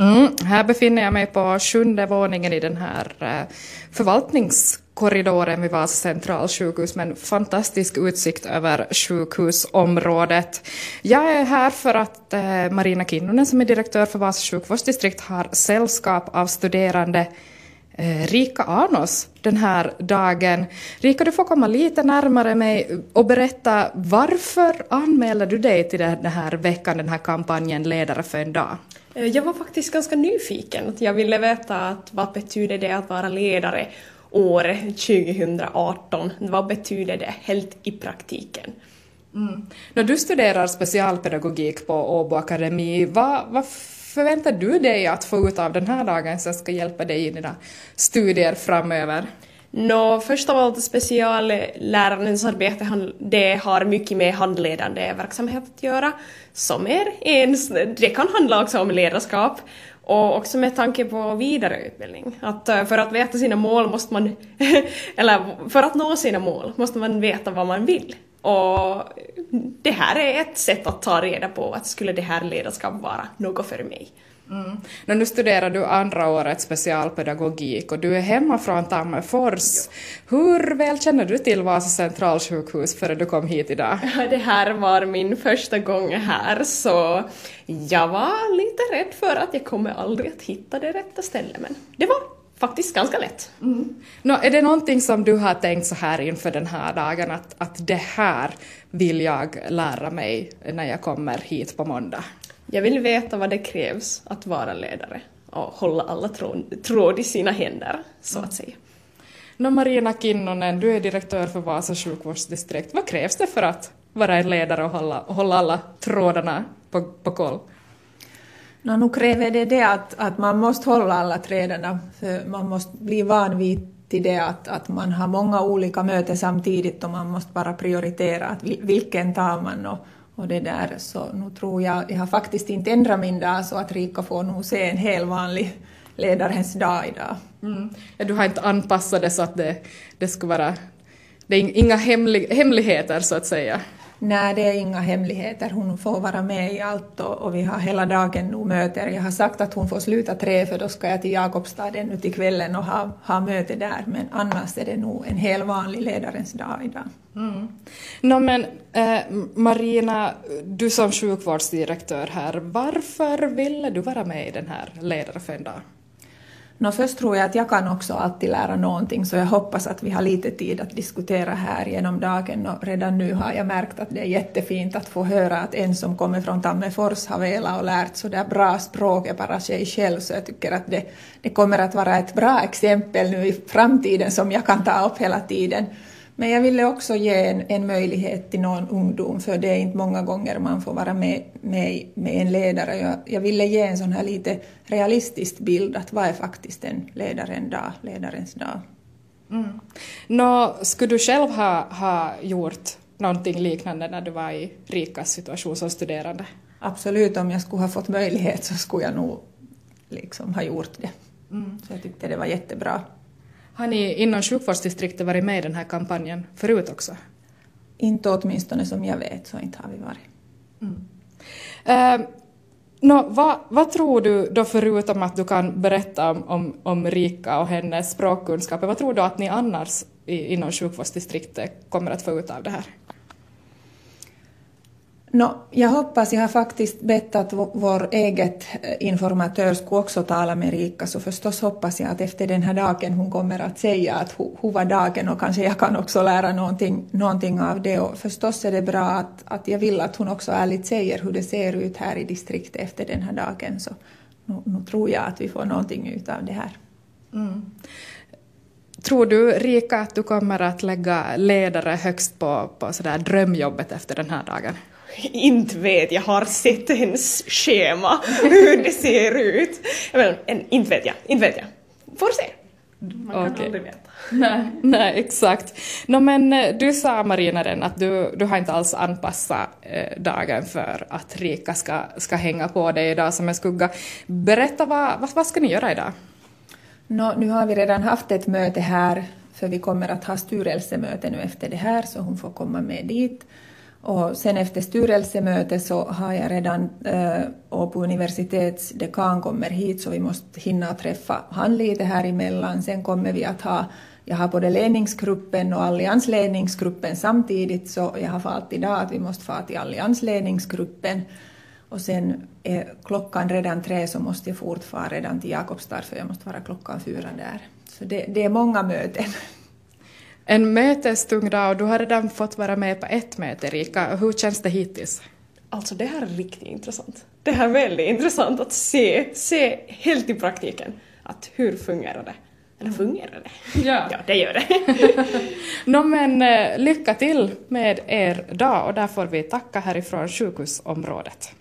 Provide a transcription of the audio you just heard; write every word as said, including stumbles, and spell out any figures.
Mm, här befinner jag mig på sjunde våningen i den här eh, förvaltningskorridoren vid Vasa centralsjukhus med en fantastisk utsikt över sjukhusområdet. Jag är här för att eh, Marina Kinnunen som är direktör för Vasa sjukvårdsdistrikt har sällskap av studerande eh, Rika Anos den här dagen. Rika, du får komma lite närmare mig och berätta varför anmälde du dig till den här veckan, den här kampanjen Ledare för en dag? Jag var faktiskt ganska nyfiken. Jag ville veta att vad betyder det att vara ledare år tjugohundraarton. Vad betyder det helt i praktiken? Mm. När du studerar specialpedagogik på Åbo Akademi, vad, vad förväntar du dig att få ut av den här dagen som ska hjälpa dig i dina studier framöver? Nå, först av allt speciallärarens arbete det har mycket med handledande verksamhet att göra. Som är ens, det kan handla också om ledarskap och också med tanke på vidareutbildning. Att för att veta sina mål måste man, eller för att nå sina mål måste man veta vad man vill. Och det här är ett sätt att ta reda på att skulle det här ledarskap vara något för mig. Mm. Nu studerar du andra året specialpedagogik och du är hemma från Tammerfors. Hur väl känner du till Vasa centralsjukhus före du kom hit idag? Det här var min första gång här så jag var lite rädd för att jag kommer aldrig att hitta det rätta stället, men det var faktiskt ganska lätt. Mm. Nå, är det någonting som du har tänkt så här inför den här dagen att, att det här vill jag lära mig när jag kommer hit på måndag? Jag vill veta vad det krävs att vara ledare och hålla alla tråd, tråd i sina händer, så att säga. Nå, Marina Kinnunen, du är direktör för Vasa sjukvårdsdistrikt. Vad krävs det för att vara en ledare och hålla, och hålla alla trådarna på, på koll? Nå, nu kräver det det att, att man måste hålla alla trådarna. För man måste bli van vid till det att, att man har många olika möten samtidigt och man måste bara prioritera att vilken tar man och Och det där, så nu tror jag, jag har faktiskt inte ändrat min dag så att Rika får nog se en hel vanlig ledarens dag idag. Mm. Ja, du har inte anpassat det så att det, det ska vara, det är inga hemlig, hemligheter så att säga. Nej, det är inga hemligheter. Hon får vara med i allt och, och vi har hela dagen nu möter. Jag har sagt att hon får sluta tre för då ska jag till Jakobstad ännu till kvällen och ha, ha möte där. Men annars är det nog en hel vanlig ledarens dag idag. Mm. No, men eh, Marina, du som sjukvårdsdirektör här, varför ville du vara med i den här Ledare för en dag? No, först tror jag att jag kan också alltid lära någonting så jag hoppas att vi har lite tid att diskutera här genom dagen och redan nu har jag märkt att det är jättefint att få höra att en som kommer från Tammerfors har velat och lärt så där bra språk bara sig själv så jag tycker att det, det kommer att vara ett bra exempel nu i framtiden som jag kan ta upp hela tiden. Men jag ville också ge en, en möjlighet till någon ungdom för det är inte många gånger man får vara med, med, med en ledare. Jag, jag ville ge en sån här lite realistisk bild att vad är faktiskt en ledaren dag, ledarens dag. Mm. Nå, skulle du själv ha, ha gjort någonting liknande när du var i Rikas situation som studerande? Absolut, om jag skulle ha fått möjlighet så skulle jag nog liksom ha gjort det. Mm. Så jag tyckte det var jättebra. Har ni inom sjukvårdsdistriktet varit med i den här kampanjen förut också? Inte åtminstone som jag vet så inte har vi varit. Mm. Uh, no, vad, vad tror du då förutom att du kan berätta om, om, om Rika och hennes språkkunskaper, vad tror du att ni annars i, inom sjukvårdsdistriktet kommer att få ut av det här? No, jag hoppas, jag har faktiskt bett att vår eget informatör skulle också tala med Rika så förstås hoppas jag att efter den här dagen hon kommer att säga att hur var dagen och kanske jag kan också lära någonting, någonting av det och förstås är det bra att, att jag vill att hon också ärligt säger hur det ser ut här i distriktet efter den här dagen så nu, nu tror jag att vi får någonting ut av det här. Mm. Tror du, Rika, att du kommer att lägga ledare högst på, på sådär drömjobbet efter den här dagen? Inte vet, jag har sett hennes schema, hur det ser ut. Men, inte vet jag, inte vet jag. Får se. Man kan okay. aldrig veta. Nej, nej, exakt. No, men du sa, Marina, den, att du, du har inte alls anpassat eh, dagen för att Rika ska, ska hänga på dig idag som en skugga. Berätta, vad, vad, vad ska ni göra idag? No, nu har vi redan haft ett möte här för vi kommer att ha styrelsemöte nu efter det här så hon får komma med dit. Och sen efter styrelsemötet så har jag redan, eh, och på universitets dekan kommer hit så vi måste hinna träffa han lite här emellan. Sen kommer vi att ha, jag har både ledningsgruppen och alliansledningsgruppen samtidigt, så jag har fått idag att vi måste få till alliansledningsgruppen. Och sen är klockan redan tre så måste jag fortfara redan till Jakobstad för jag måste vara klockan fyra där. Så det, det är många möten. En mötestung dag och du har redan fått vara med på ett möte, Rika. Hur känns det hittills? Alltså det här är riktigt intressant. Det här är väldigt intressant att se, se helt i praktiken att hur fungerar det. Eller fungerar det? Ja, ja det gör det. no, men lycka till med er dag och där får vi tacka härifrån sjukhusområdet.